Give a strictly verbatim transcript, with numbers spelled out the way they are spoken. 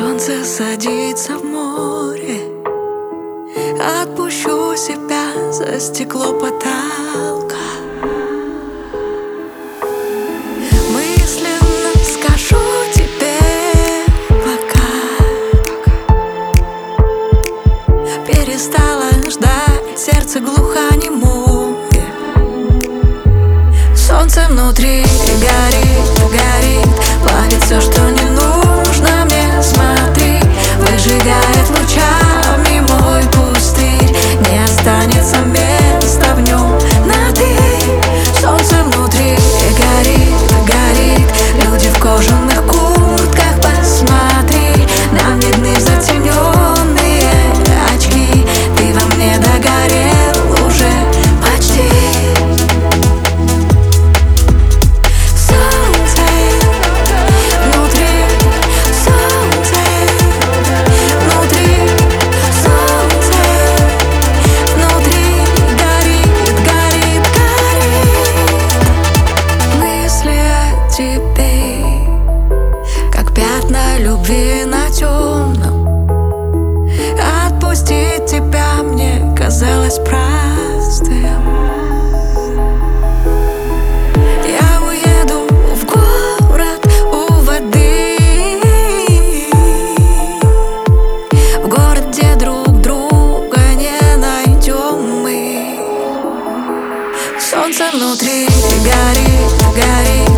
Солнце садится в море, отпущу себя за стекло потолка. Мысленно скажу тебе пока. Перестала ждать, сердце глухонемое. Солнце внутри горит, горит, плавит все, что не нужно мне. Смотри, выжигает лучами мой пустырь. Не останется места в нем на «ты». Солнце внутри горит, горит, люди в кожаных куртках, посмотри, нам видны затемненные очки. Ты во мне догорел уже почти. Как пятна любви на темном, отпустить тебя мне казалось простым. Я уеду в город у воды, в город, где друг друга не найдем мы. Солнце внутри горит, горит,